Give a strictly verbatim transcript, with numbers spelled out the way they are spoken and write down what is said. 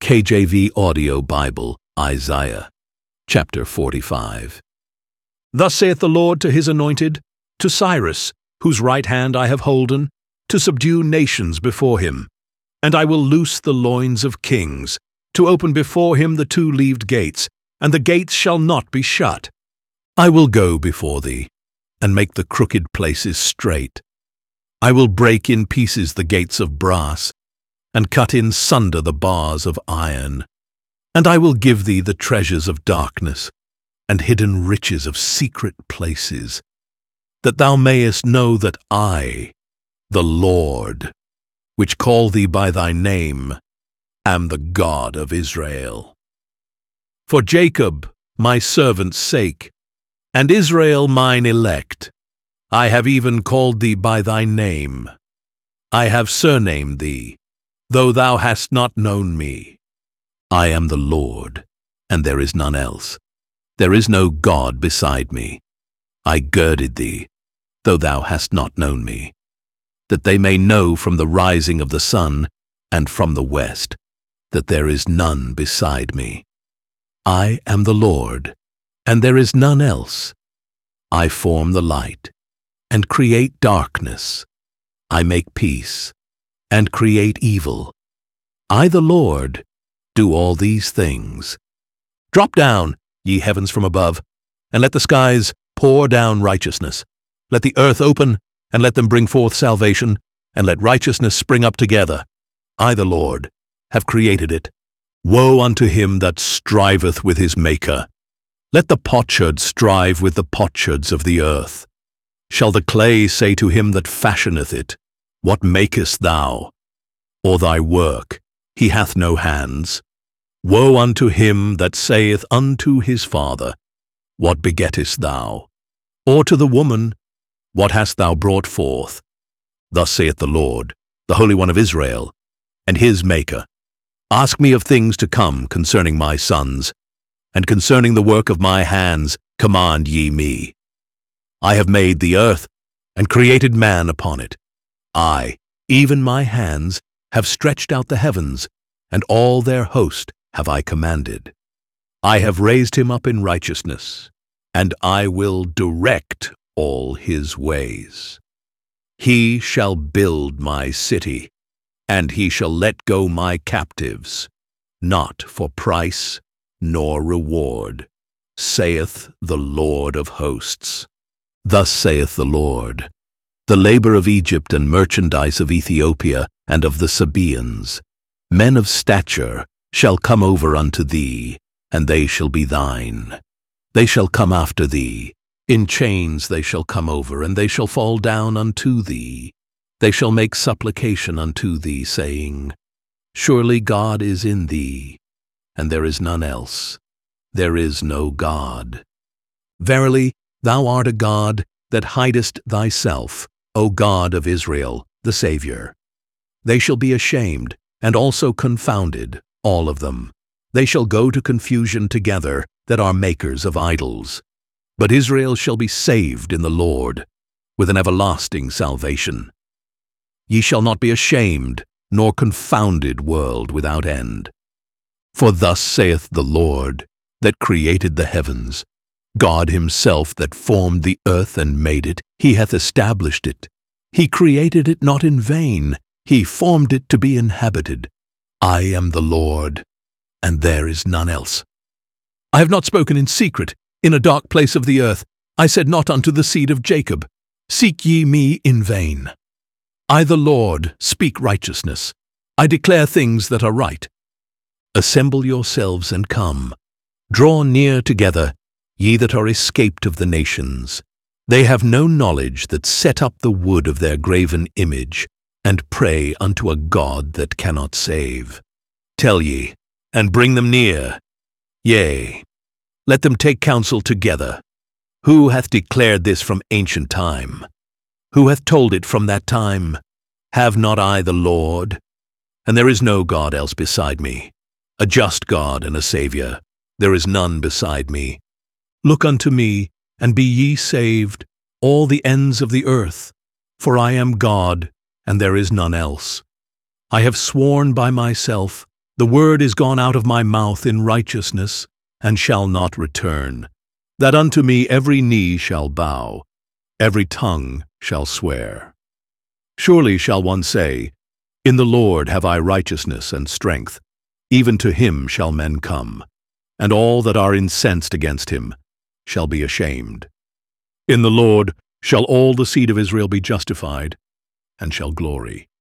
K J V Audio Bible, Isaiah, chapter forty-five. Thus saith the Lord to his anointed, to Cyrus, whose right hand I have holden, to subdue nations before him. And I will loose the loins of kings, to open before him the two-leaved gates, and the gates shall not be shut. I will go before thee, and make the crooked places straight. I will break in pieces the gates of brass, and cut in sunder the bars of iron. And I will give thee the treasures of darkness, and hidden riches of secret places, that thou mayest know that I, the Lord, which call thee by thy name, am the God of Israel. For Jacob, my servant's sake, and Israel mine elect, I have even called thee by thy name. I have surnamed thee, though thou hast not known me. I am the Lord, and there is none else. There is no God beside me. I girded thee, though thou hast not known me, that they may know from the rising of the sun and from the west, that there is none beside me. I am the Lord, and there is none else. I form the light, and create darkness. I make peace, and create evil. I, the Lord, do all these things. Drop down, ye heavens from above, and let the skies pour down righteousness. Let the earth open, and let them bring forth salvation, and let righteousness spring up together. I, the Lord, have created it. Woe unto him that striveth with his Maker. Let the potsherd strive with the potsherds of the earth. Shall the clay say to him that fashioneth it, What makest thou? Or thy work, he hath no hands. Woe unto him that saith unto his father, What begettest thou? Or to the woman, What hast thou brought forth? Thus saith the Lord, the Holy One of Israel, and his Maker. Ask me of things to come concerning my sons, and concerning the work of my hands command ye me. I have made the earth, and created man upon it. I, even my hands, have stretched out the heavens, and all their host have I commanded. I have raised him up in righteousness, and I will direct all his ways. He shall build my city, and he shall let go my captives, not for price nor reward, saith the Lord of hosts. Thus saith the Lord, the labor of Egypt and merchandise of Ethiopia and of the Sabaeans, men of stature, shall come over unto thee, and they shall be thine. They shall come after thee. In chains they shall come over, and they shall fall down unto thee. They shall make supplication unto thee, saying, Surely God is in thee, and there is none else. There is no God. Verily, thou art a God that hidest thyself, O God of Israel, the Saviour. They shall be ashamed, and also confounded, all of them. They shall go to confusion together, that are makers of idols. But Israel shall be saved in the Lord, with an everlasting salvation. Ye shall not be ashamed, nor confounded, world without end. For thus saith the Lord, that created the heavens, God himself that formed the earth and made it, he hath established it. He created it not in vain, he formed it to be inhabited. I am the Lord, and there is none else. I have not spoken in secret, in a dark place of the earth. I said not unto the seed of Jacob, Seek ye me in vain. I, the Lord, speak righteousness. I declare things that are right. Assemble yourselves and come. Draw near together, ye that are escaped of the nations. They have no knowledge that set up the wood of their graven image, and pray unto a God that cannot save. Tell ye, and bring them near. Yea, let them take counsel together. Who hath declared this from ancient time? Who hath told it from that time? Have not I the Lord? And there is no God else beside me, a just God and a Saviour. There is none beside me. Look unto me, and be ye saved, all the ends of the earth, for I am God, and there is none else. I have sworn by myself, The word is gone out of my mouth in righteousness, and shall not return, that unto me every knee shall bow, every tongue shall swear. Surely shall one say, In the Lord have I righteousness and strength, even to him shall men come, and all that are incensed against him shall be ashamed. In the Lord shall all the seed of Israel be justified, and shall glory.